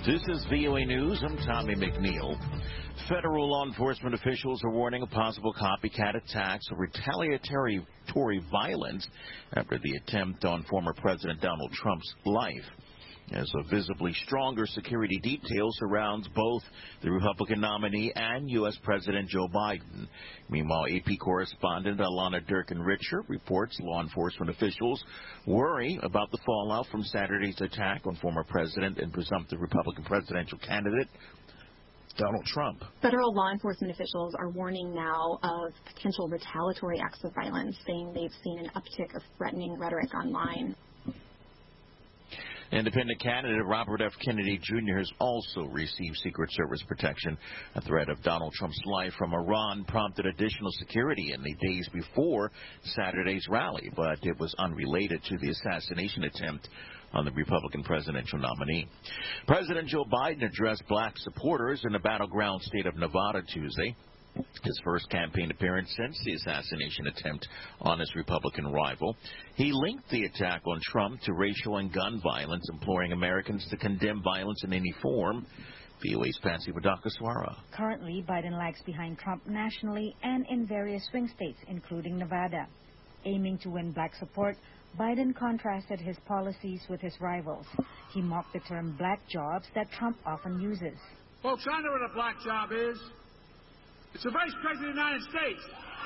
This is VOA News. I'm Tommy McNeil. Federal law enforcement officials are warning of possible copycat attacks or retaliatory violence after the attempt on former President Donald Trump's life, as a visibly stronger security detail surrounds both the Republican nominee and U.S. President Joe Biden. Meanwhile, AP correspondent Alana Durkin-Richer reports law enforcement officials worry about the fallout from Saturday's attack on former president and presumptive Republican presidential candidate Donald Trump. Federal law enforcement officials are warning now of potential retaliatory acts of violence, saying they've seen an uptick of threatening rhetoric online. Independent candidate Robert F. Kennedy Jr. has also received Secret Service protection. A threat of Donald Trump's life from Iran prompted additional security in the days before Saturday's rally, but it was unrelated to the assassination attempt on the Republican presidential nominee. President Joe Biden addressed black supporters in the battleground state of Nevada Tuesday, his first campaign appearance since the assassination attempt on his Republican rival. He linked the attack on Trump to racial and gun violence, imploring Americans to condemn violence in any form. VOA's Patsy Wadakaswara. Currently, Biden lags behind Trump nationally and in various swing states, including Nevada. Aiming to win black support, Biden contrasted his policies with his rivals. He mocked the term black jobs that Trump often uses. Folks, I know what a black job is. It's the Vice President of the United States.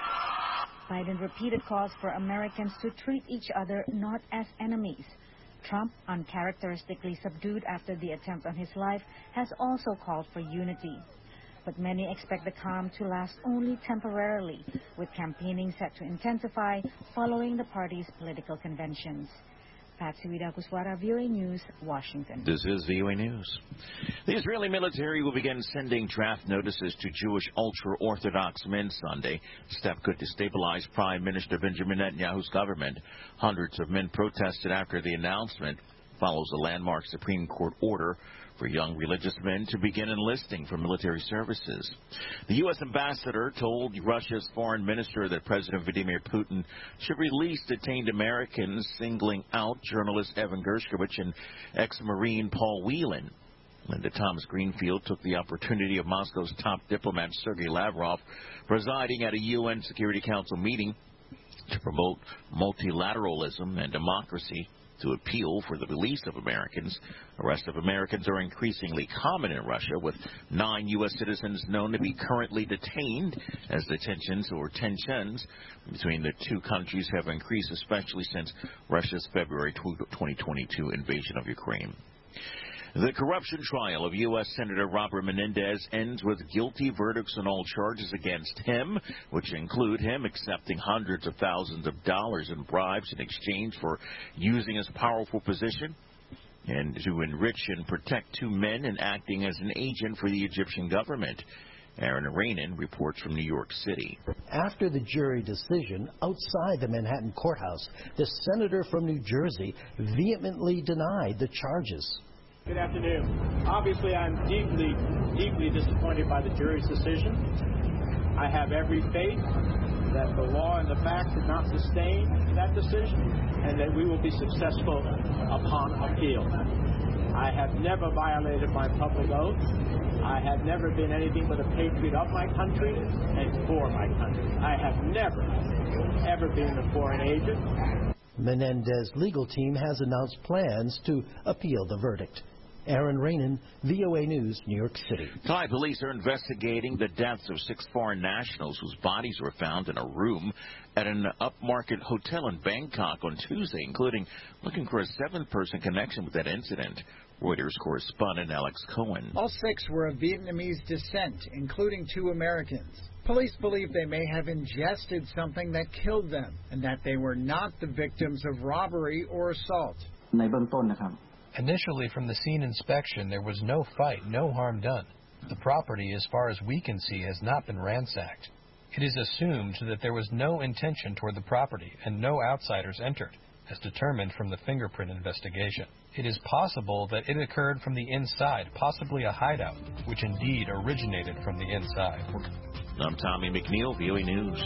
Biden repeated calls for Americans to treat each other not as enemies. Trump, uncharacteristically subdued after the attempt on his life, has also called for unity. But many expect the calm to last only temporarily, with campaigning set to intensify following the party's political conventions. Patsy Wadakaswara, VOA News, Washington. This is VOA News. The Israeli military will begin sending draft notices to Jewish ultra-Orthodox men Sunday. Step could destabilize Prime Minister Benjamin Netanyahu's government. Hundreds of men protested after the announcement. Follows a landmark Supreme Court order for young religious men to begin enlisting for military services. The U.S. ambassador told Russia's foreign minister that President Vladimir Putin should release detained Americans, singling out journalist Evan Gershkovich and ex-Marine Paul Whelan. Linda Thomas Greenfield took the opportunity of Moscow's top diplomat Sergei Lavrov presiding at a UN Security Council meeting to promote multilateralism and democracy to appeal for the release of Americans. Arrests of Americans are increasingly common in Russia, with 9 U.S. citizens known to be currently detained, as the tensions between the two countries have increased, especially since Russia's February 2022 invasion of Ukraine. The corruption trial of U.S. Senator Robert Menendez ends with guilty verdicts on all charges against him, which include him accepting hundreds of thousands of dollars in bribes in exchange for using his powerful position and to enrich and protect 2 men and acting as an agent for the Egyptian government. Aaron Rainin reports from New York City. After the jury decision outside the Manhattan courthouse, the senator from New Jersey vehemently denied the charges. Good afternoon. Obviously, I'm deeply, deeply disappointed by the jury's decision. I have every faith that the law and the facts did not sustain that decision and that we will be successful upon appeal. I have never violated my public oath. I have never been anything but a patriot of my country and for my country. I have never, ever been a foreign agent. Menendez's legal team has announced plans to appeal the verdict. Aaron Rainin, VOA News, New York City. Thai police are investigating the deaths of 6 foreign nationals whose bodies were found in a room at an upmarket hotel in Bangkok on Tuesday, including looking for a 7th-person connection with that incident. Reuters correspondent Alex Cohen. All 6 were of Vietnamese descent, including 2 Americans. Police believe they may have ingested something that killed them and that they were not the victims of robbery or assault. Initially, from the scene inspection, there was no fight, no harm done. The property, as far as we can see, has not been ransacked. It is assumed that there was no intention toward the property and no outsiders entered, as determined from the fingerprint investigation. It is possible that it occurred from the inside, possibly a hideout, which indeed originated from the inside. I'm Tommy McNeil, VOA News.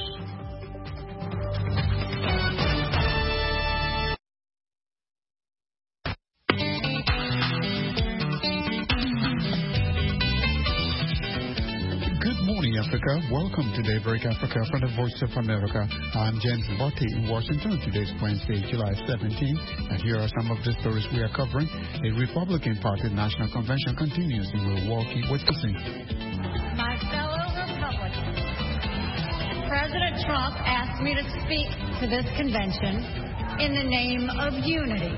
Africa. Welcome to Daybreak Africa from the Voice of America. I'm James Botti in Washington. Today's Wednesday, July 17th, and here are some of the stories we are covering. A Republican Party National Convention continues in Milwaukee, Wisconsin. My fellow Republicans, President Trump asked me to speak to this convention in the name of unity.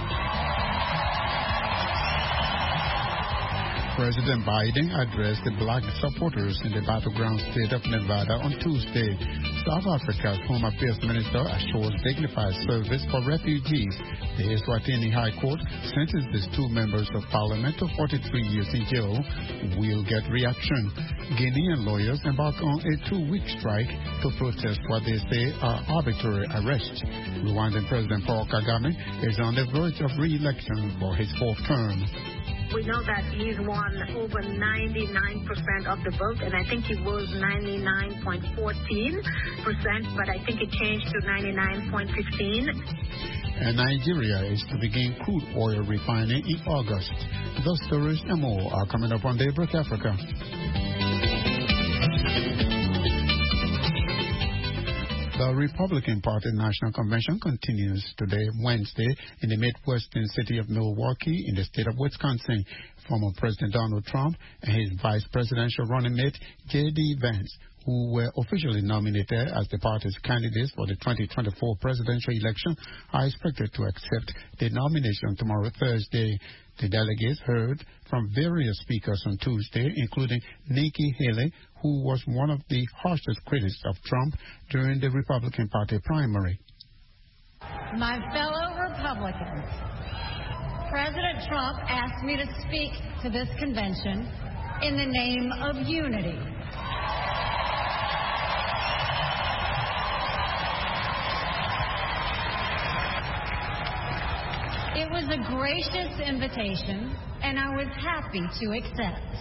President Biden addressed the black supporters in the battleground state of Nevada on Tuesday. South Africa's Home Affairs Minister assures dignified service for refugees. The Eswatini High Court sentenced two members of parliament to 43 years in jail. Will get reaction. Guinean lawyers embark on a 2-week strike to protest what they say are arbitrary arrests. Rwandan President Paul Kagame is on the verge of re-election for his 4th term. We know that he's won over 99% of the vote, and I think he was 99.14%, but I think it changed to 99.15%. And Nigeria is to begin crude oil refining in August. Those stories and more are coming up on Daybreak Africa. The Republican Party National Convention continues today, Wednesday, in the Midwestern city of Milwaukee in the state of Wisconsin. Former President Donald Trump and his vice presidential running mate, J.D. Vance, who were officially nominated as the party's candidates for the 2024 presidential election, are expected to accept the nomination tomorrow, Thursday. The delegates heard from various speakers on Tuesday, including Nikki Haley, who was one of the harshest critics of Trump during the Republican Party primary. My fellow Republicans, President Trump asked me to speak to this convention in the name of unity. It was a gracious invitation, and I was happy to accept.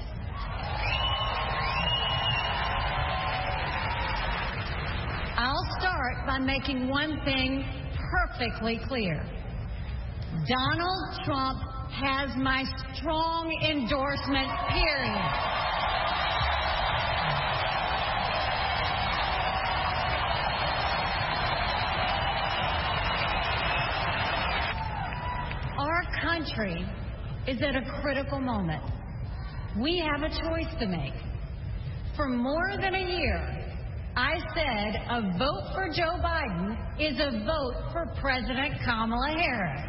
I'll start by making one thing perfectly clear. Donald Trump has my strong endorsement, period. Our country is at a critical moment. We have a choice to make. For more than a year, I said a vote for Joe Biden is a vote for President Kamala Harris.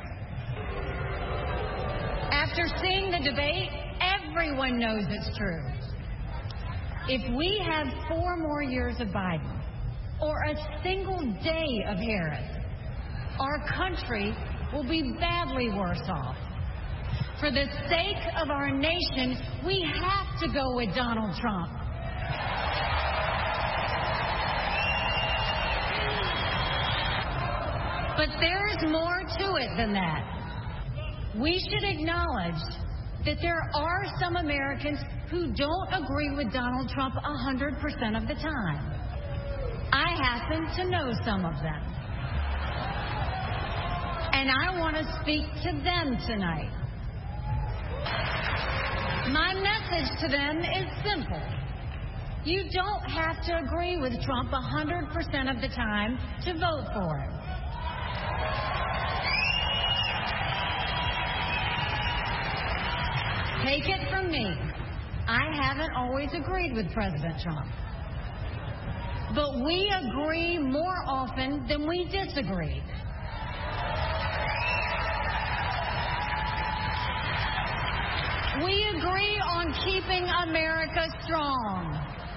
After seeing the debate, everyone knows it's true. If we have 4 more years of Biden or a single day of Harris, our country will be badly worse off. For the sake of our nation, we have to go with Donald Trump. But there is more to it than that. We should acknowledge that there are some Americans who don't agree with Donald Trump 100% of the time. I happen to know some of them. And I want to speak to them tonight. My message to them is simple. You don't have to agree with Trump 100% of the time to vote for him. Take it from me, I haven't always agreed with President Trump. But we agree more often than we disagree. We agree on keeping America strong.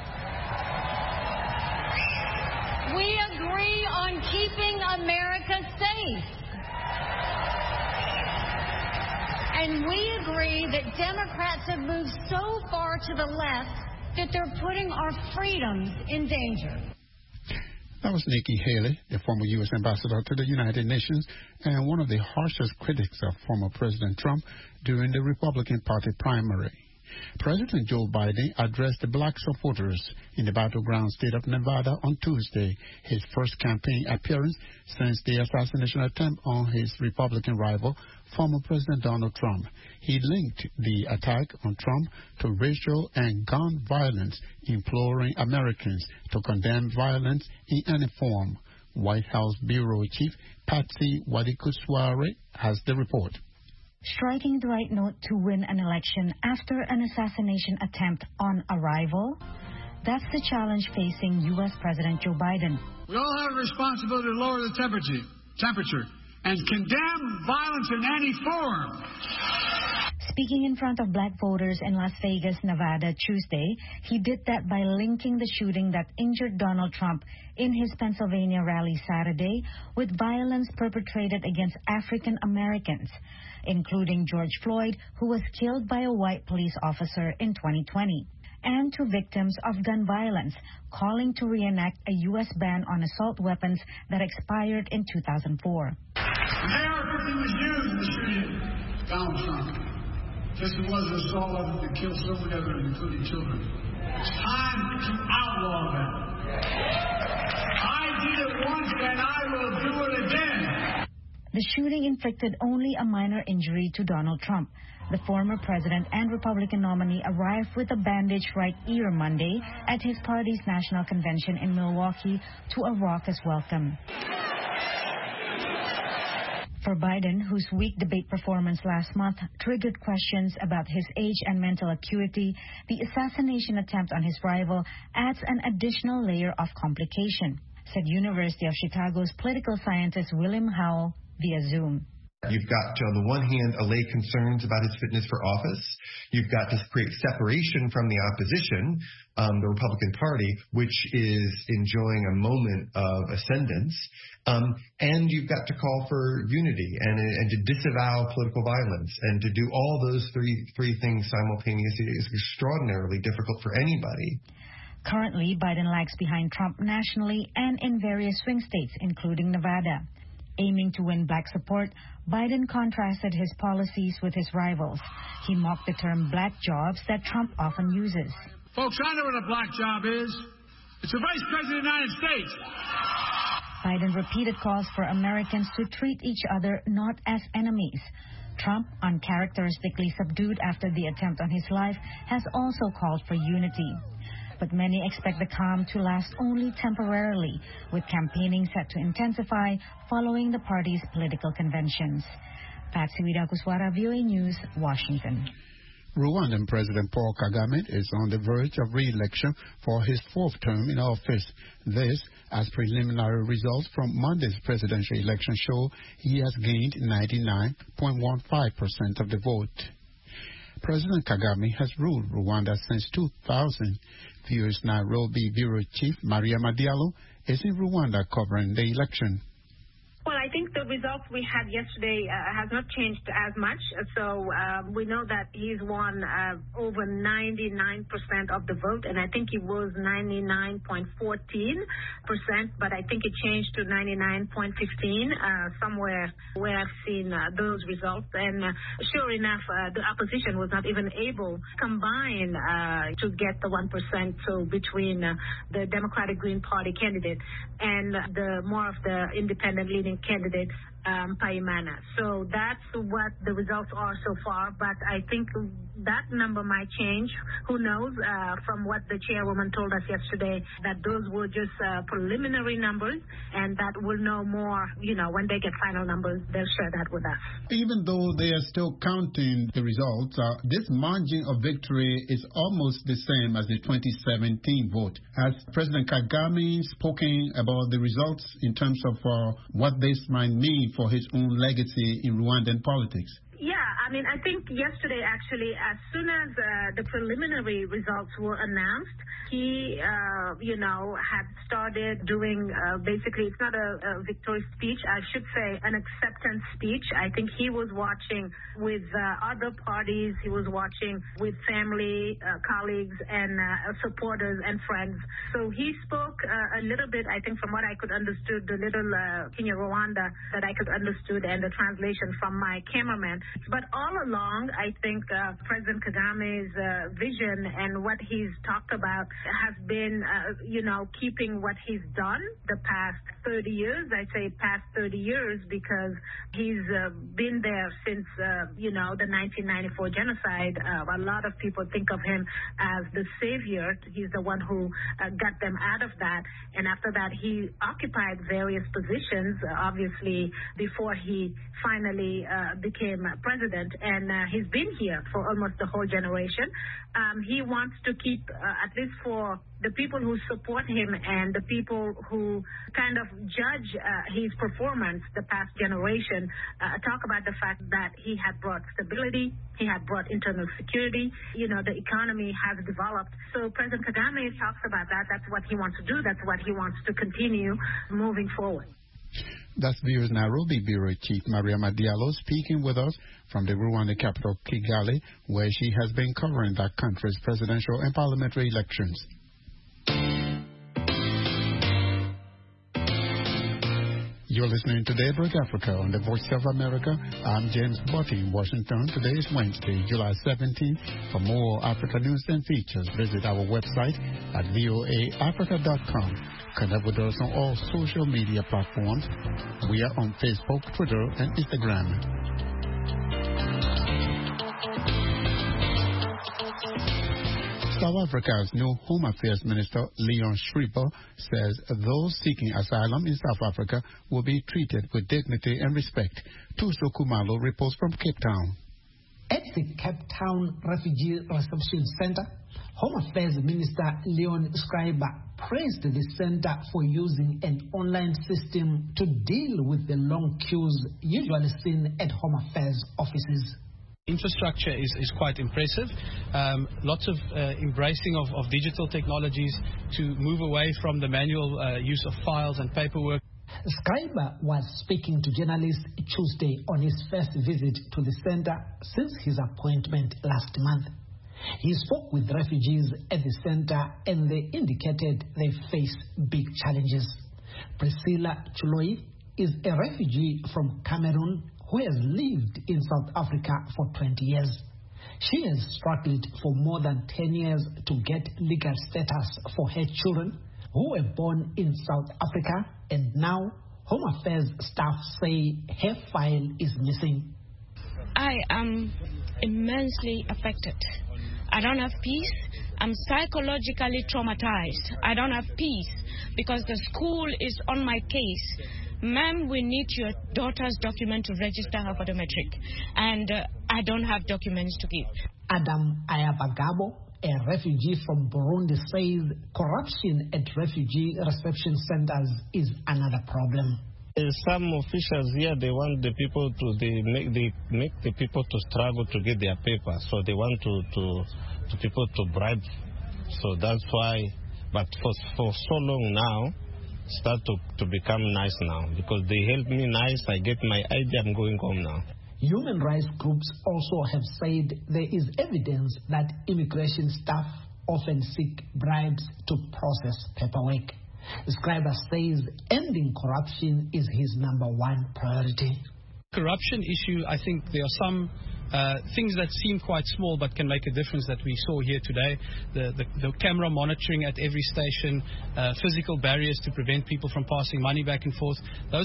We agree on keeping America safe. And we agree that Democrats have moved so far to the left that they're putting our freedoms in danger. That was Nikki Haley, the former U.S. ambassador to the United Nations and one of the harshest critics of former President Trump during the Republican Party primary. President Joe Biden addressed the black supporters in the battleground state of Nevada on Tuesday, his first campaign appearance since the assassination attempt on his Republican rival, former President Donald Trump. He linked the attack on Trump to racial and gun violence, imploring Americans to condemn violence in any form. White House Bureau Chief Patsy Widakuswara has the report. Striking the right note to win an election after an assassination attempt on a rival? That's the challenge facing U.S. President Joe Biden. We all have a responsibility to lower the temperature and condemn violence in any form. Speaking in front of black voters in Las Vegas, Nevada, Tuesday, he did that by linking the shooting that injured Donald Trump in his Pennsylvania rally Saturday with violence perpetrated against African Americans, including George Floyd, who was killed by a white police officer in 2020, and to victims of gun violence, calling to reenact a U.S. ban on assault weapons that expired in 2004. The AR-15 was used in the shooting of Donald Trump. Just as it was an assault weapon that killed so many others, including children. It's time to outlaw that. I did it once and I will do it again. The shooting inflicted only a minor injury to Donald Trump. The former president and Republican nominee arrived with a bandaged right ear Monday at his party's national convention in Milwaukee to a raucous welcome. For Biden, whose weak debate performance last month triggered questions about his age and mental acuity, the assassination attempt on his rival adds an additional layer of complication, said University of Chicago's political scientist William Howell via Zoom. You've got, on the one hand, allayed concerns about his fitness for office. You've got to create separation from the opposition, the Republican Party, which is enjoying a moment of ascendance. And you've got to call for unity and to disavow political violence. And to do all those three things simultaneously is extraordinarily difficult for anybody. Currently, Biden lags behind Trump nationally and in various swing states, including Nevada. Aiming to win black support, Biden contrasted his policies with his rivals. He mocked the term black jobs that Trump often uses. Folks, I know what a black job is. It's the Vice President of the United States. Biden repeated calls for Americans to treat each other not as enemies. Trump, uncharacteristically subdued after the attempt on his life, has also called for unity. But many expect the calm to last only temporarily, with campaigning set to intensify following the party's political conventions. Patsy Widakuswara, VOA News, Washington. Rwandan President Paul Kagame is on the verge of re-election for his fourth term in office. This, as preliminary results from Monday's presidential election show, he has gained 99.15% of the vote. President Kagame has ruled Rwanda since 2000. VOA's Nairobi Bureau Chief Maria Madiallo is in Rwanda covering the election. Well, I think the results we had yesterday has not changed as much. So we know that he's won over 99% of the vote, and I think it was 99.14%, but I think it changed to 99.15 somewhere where I've seen those results. And sure enough, the opposition was not even able to combine to get the 1%. So between the Democratic Green Party candidate and the more of the independent leading candidate, Paimana. So that's what the results are so far, but I think that number might change. Who knows? From what the chairwoman told us yesterday, that those were just preliminary numbers, and that we'll know more, when they get final numbers, they'll share that with us. Even though they are still counting the results, this margin of victory is almost the same as the 2017 vote. Has President Kagame spoken about the results in terms of what this might mean for his own legacy in Rwandan politics? Yeah, I think yesterday, actually, as soon as the preliminary results were announced, he, had started doing, basically, it's not a victory speech, I should say an acceptance speech. I think he was watching with other parties. He was watching with family, colleagues, and supporters and friends. So he spoke a little bit, I think, from what I could understood, the little Kenya Rwanda that I could understood, and the translation from my cameraman. But all along, I think President Kagame's vision and what he's talked about has been, keeping what he's done the past 30 years. I say past 30 years because he's been there since, the 1994 genocide. A lot of people think of him as the savior. He's the one who got them out of that. And after that, he occupied various positions, obviously, before he finally became president. And he's been here for almost the whole generation. He wants to keep, at least for the people who support him and the people who kind of judge his performance the past generation, talk about the fact that he had brought stability, he had brought internal security, the economy has developed. So President Kagame talks about that. That's what he wants to do. That's what he wants to continue moving forward. That's Bureau's Nairobi Bureau Chief Mariama Diallo speaking with us from the Rwanda capital, Kigali, where she has been covering that country's presidential and parliamentary elections. You're listening to Daybreak Africa on the Voice of America. I'm James Botti in Washington. Today is Wednesday, July 17th. For more Africa news and features, visit our website at voaafrica.com. Connect with us on all social media platforms. We are on Facebook, Twitter, and Instagram. South Africa's new Home Affairs Minister, Leon Schreiber, says those seeking asylum in South Africa will be treated with dignity and respect. Tuso Kumalo reports from Cape Town. At the Cape Town Refugee Reception Center, Home Affairs Minister Leon Schreiber praised the center for using an online system to deal with the long queues usually seen at Home Affairs offices. Infrastructure is quite impressive. Lots of embracing of digital technologies to move away from the manual use of files and paperwork. Schreiber was speaking to journalists Tuesday on his first visit to the center since his appointment last month. He spoke with refugees at the center and they indicated they face big challenges. Priscilla Chuloi is a refugee from Cameroon who has lived in South Africa for 20 years. She has struggled for more than 10 years to get legal status for her children who were born in South Africa, and now Home Affairs staff say her file is missing. I am immensely affected. I don't have peace. I'm psychologically traumatized. I don't have peace because the school is on my case. Ma'am, we need your daughter's document to register her for the matric. And I don't have documents to give. Adam Ayabagabo, a refugee from Burundi, says corruption at refugee reception centers is another problem. Some officials here, they want the people to make the people to struggle to get their paper. So they want to people to bribe. So that's why. But for so long now, start to become nice now because they help me nice. I get my ID. I'm going home now. Human rights groups also have said there is evidence that immigration staff often seek bribes to process paperwork. Schreiber says ending corruption is his #1 priority. Corruption issue, I think there are some things that seem quite small but can make a difference that we saw here today. The camera monitoring at every station, physical barriers to prevent people from passing money back and forth. Those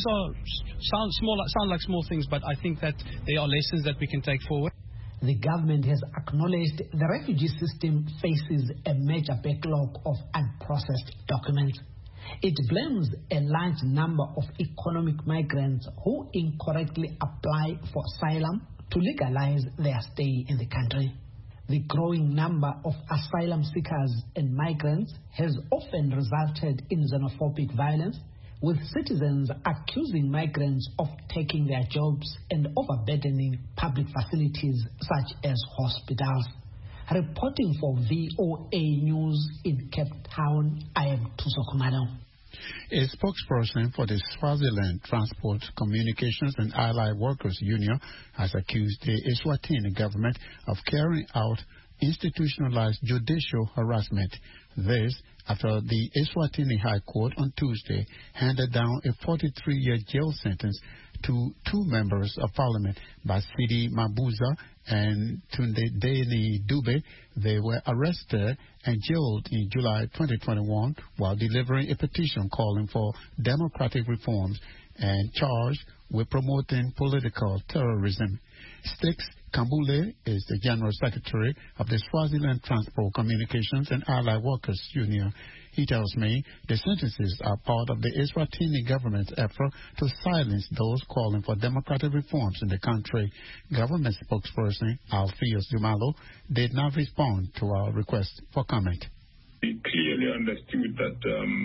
sound like small things, but I think that there are lessons that we can take forward. The government has acknowledged the refugee system faces a major backlog of unprocessed documents. It blames a large number of economic migrants who incorrectly apply for asylum to legalize their stay in the country. The growing number of asylum seekers and migrants has often resulted in xenophobic violence, with citizens accusing migrants of taking their jobs and overburdening public facilities such as hospitals. Reporting for VOA News in Cape Town, I am Tuso Kumalo. A spokesperson for the Swaziland Transport, Communications and Allied Workers Union has accused the Eswatini government of carrying out institutionalized judicial harassment. This after the Eswatini High Court on Tuesday handed down a 43-year jail sentence to two members of parliament, Basidi Mabuza and Tunde Deni Dube. They were arrested and jailed in July 2021 while delivering a petition calling for democratic reforms and charged with promoting political terrorism. Sticks Kambule is the General Secretary of the Swaziland Transport, Communications and Allied Workers Union. He tells me the sentences are part of the Eswatini government's effort to silence those calling for democratic reforms in the country. Government spokesperson Alpheus Jumalo did not respond to our request for comment. We clearly understood that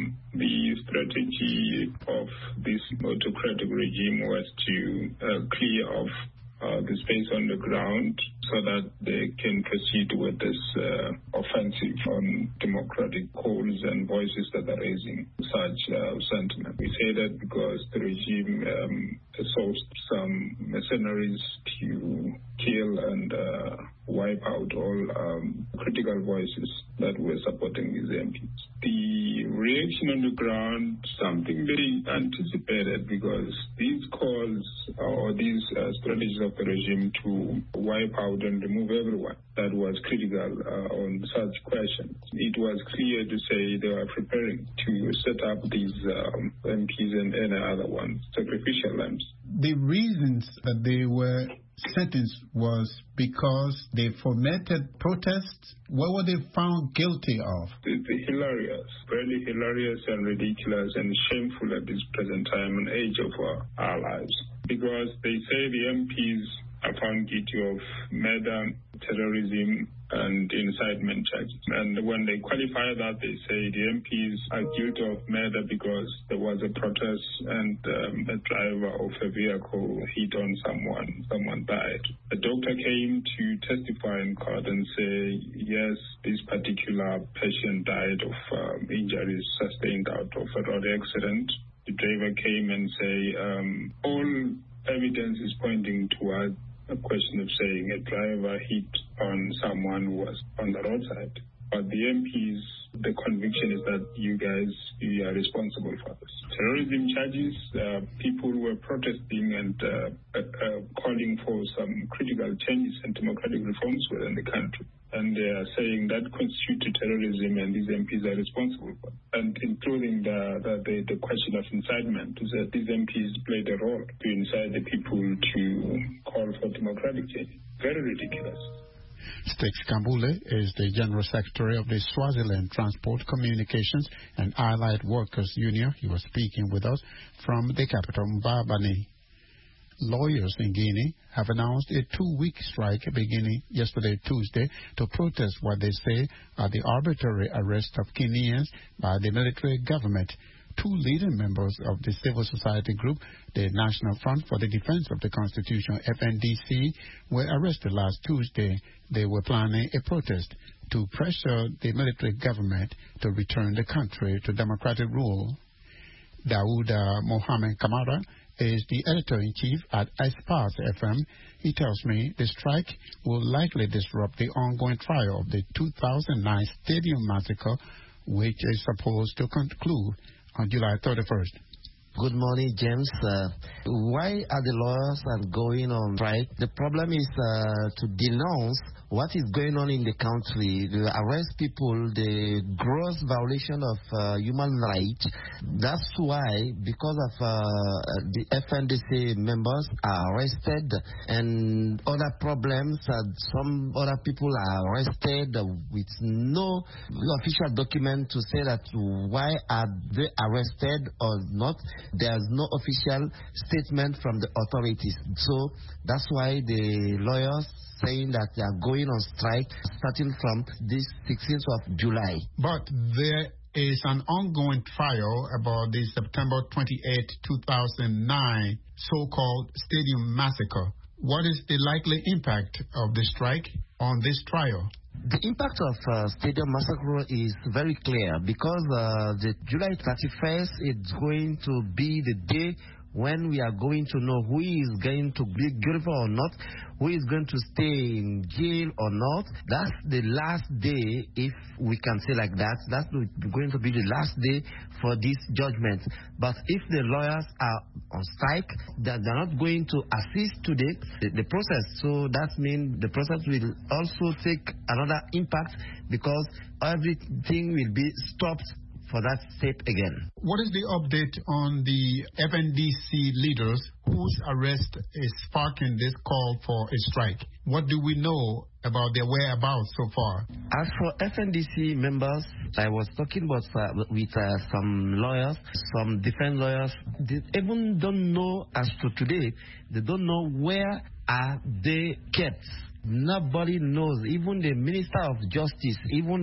the strategy of this autocratic regime was to clear off the space on the ground so that they can proceed with this offensive on democratic calls and voices that are raising such sentiment. We say that because the regime sourced some mercenaries to kill and wipe out all critical voices that were supporting these MPs. The reaction on the ground, something very anticipated, because these calls or these strategies of the regime to wipe out and remove everyone that was critical on such questions. It was clear to say they were preparing to set up these MPs and any other ones, sacrificial lambs. The reasons that they were sentenced was because they fomented protests. What were they found guilty of? It's hilarious, really hilarious and ridiculous and shameful at this present time and age of our lives. Because they say the MPs are found guilty of murder, terrorism, and incitement charges. And when they qualify that, they say the MPs are guilty of murder because there was a protest and a driver of a vehicle hit on someone died. A doctor came to testify in court and say, yes, this particular patient died of injuries sustained out of a road accident. The driver came and say, all evidence is pointing toward a question of saying a driver hit on someone who was on the roadside. But the MPs, the conviction is that you are responsible for this. Terrorism charges, people who were protesting and calling for some critical changes and democratic reforms within the country. And they are saying that constitutes terrorism and these MPs are responsible for it. And including the question of incitement, is that these MPs played a role to incite the people to call for democratic change. Very ridiculous. Sticks Kambule is the General Secretary of the Swaziland Transport, Communications and Allied Workers Union. He was speaking with us from the capital, Mbabane. Lawyers in Guinea have announced a 2-week strike beginning yesterday, Tuesday, to protest what they say are the arbitrary arrest of Guineans by the military government. 2 leading members of the civil society group, the National Front for the Defense of the Constitution, FNDC, were arrested last Tuesday. They were planning a protest to pressure the military government to return the country to democratic rule. Daouda Mohamed Kamara is the editor-in-chief at Espace FM. He tells me the strike will likely disrupt the ongoing trial of the 2009 Stadium Massacre, which is supposed to conclude on July 31st. Good morning, James. Why are the lawyers going on strike? The problem is to denounce what is going on in the country, to arrest people, the gross violation of human rights. That's why, because of the FNDC members are arrested and other problems, some other people are arrested with no official document to say that why are they arrested or not. There's no official statement from the authorities. So that's why the lawyers saying that they are going on strike starting from this 16th of July. But there is an ongoing trial about the September 28, 2009 so-called Stadium Massacre. What is the likely impact of the strike on this trial? The impact of Stadium Massacre is very clear because the July 31st is going to be the day when we are going to know who is going to be guilty or not, who is going to stay in jail or not. That's the last day, if we can say like that. That's going to be the last day for this judgment. But if the lawyers are on strike, they're not going to assist to the process. So that means the process will also take another impact, because everything will be stopped for that step again. What is the update on the FNDC leaders whose arrest is sparking this call for a strike? What do we know about their whereabouts so far? As for FNDC members, I was talking with some lawyers, some defense lawyers. They even don't know, as to today, they don't know where are they kept. Nobody knows, even the Minister of Justice, even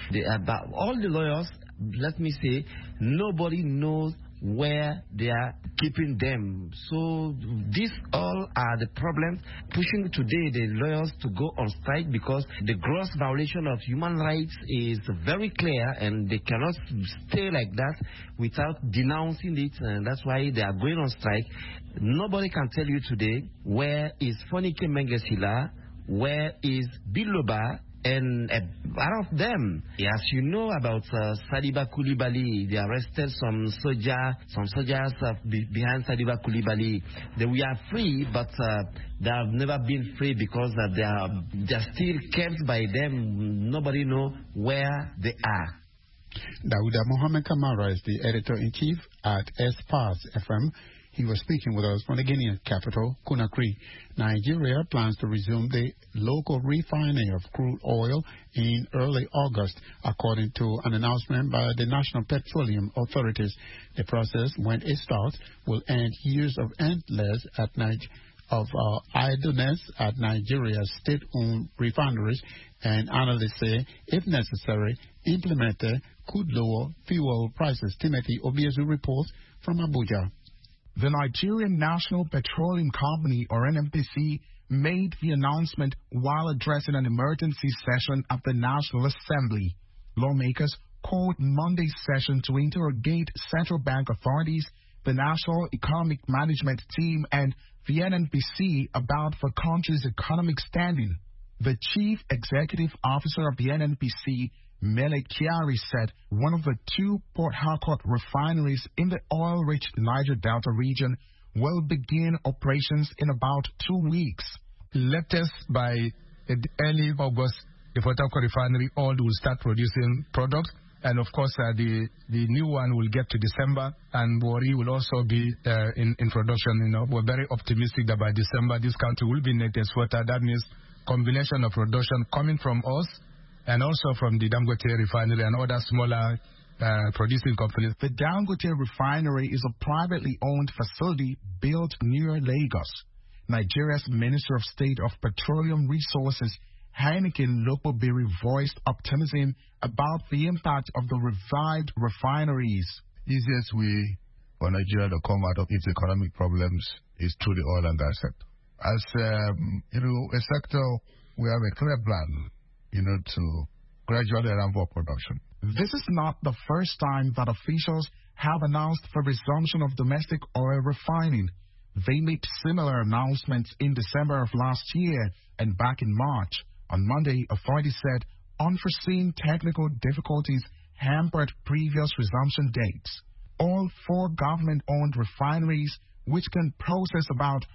all the lawyers, let me say, nobody knows where they are keeping them. So these all are the problems pushing today the lawyers to go on strike, because the gross violation of human rights is very clear, and they cannot stay like that without denouncing it, and that's why they are going on strike. Nobody can tell you today where is Fonike Mengesila, where is Biloba, and out of them, as you know about Sadiba Coulibaly, they arrested some soldiers behind Sadiba Coulibaly. They were free, but they have never been free because they are still kept by them. Nobody knows where they are. Dauda Mohamed Kamara is the editor-in-chief at Espas FM. He was speaking with us from the Guinean capital, Conakry. Nigeria plans to resume the local refining of crude oil in early August, according to an announcement by the National Petroleum Authorities. The process, when it starts, will end years of idleness at Nigeria's state-owned refineries, and analysts say, if necessary, implemented, could lower fuel prices. Timothy Obiezu reports from Abuja. The Nigerian National Petroleum Company, or NNPC, made the announcement while addressing an emergency session of the National Assembly. Lawmakers called Monday's session to interrogate central bank authorities, the National Economic Management Team, and the NNPC about the country's economic standing. The chief executive officer of the NNPC, Mele Kyari, said one of the two Port Harcourt refineries in the oil-rich Niger Delta region will begin operations in about 2 weeks. Latest by early August, the Port Harcourt refinery oil will start producing products, and of course the new one will get to December, and Wari will also be in production. We're very optimistic that by December this country will be net exporter. That means combination of production coming from us and also from the Dangote refinery and other smaller producing companies. The Dangote refinery is a privately owned facility built near Lagos. Nigeria's Minister of State of Petroleum Resources, Heineken Lokobiri, voiced optimism about the impact of the revived refineries. Easiest way for Nigeria to come out of its economic problems is through the oil and gas sector. As a sector, we have a clear plan, to gradually ramp up production. This is not the first time that officials have announced the resumption of domestic oil refining. They made similar announcements in December of last year and back in March. On Monday, authorities said unforeseen technical difficulties hampered previous resumption dates. All 4 government-owned refineries, which can process about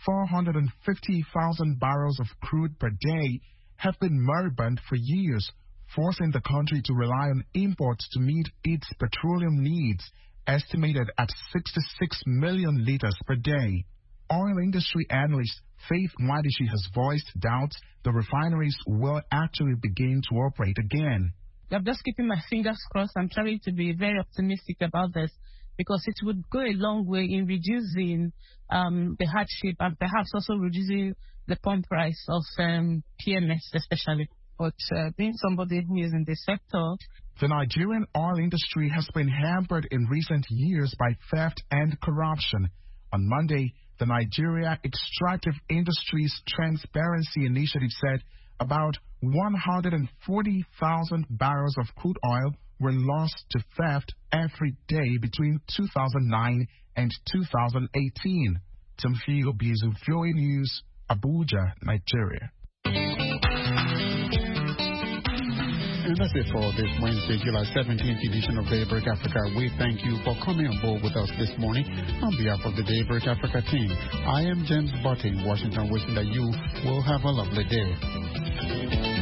450,000 barrels of crude per day, have been moribund for years, forcing the country to rely on imports to meet its petroleum needs, estimated at 66 million liters per day. Oil industry analyst Faith Mwadishi has voiced doubts the refineries will actually begin to operate again. I'm just keeping my fingers crossed. I'm trying to be very optimistic about this, because it would go a long way in reducing the hardship and perhaps also reducing the pump price of PMS especially. But being somebody who is in the sector... The Nigerian oil industry has been hampered in recent years by theft and corruption. On Monday, the Nigeria Extractive Industries Transparency Initiative said about 140,000 barrels of crude oil were lost to theft every day between 2009 and 2018. Timothy Obizu, VOA News, Abuja, Nigeria. And that's it for this Wednesday, July 17th edition of Daybreak Africa. We thank you for coming on board with us this morning. On behalf of the Daybreak Africa team, I am James Botte in Washington, wishing that you will have a lovely day.